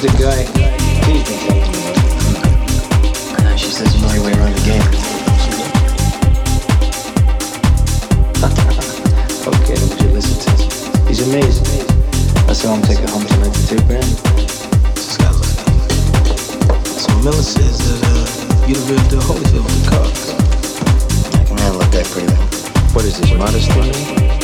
the guy T's been talking about. I know, she says you know your way around the game. Okay, would you listen to him? He's amazing. I saw him take it home tonight for $2,000. Just got lucky. So Miller says that you're the real deal Holyfield with the cards. I can handle that pretty well. What is this, modesty, man?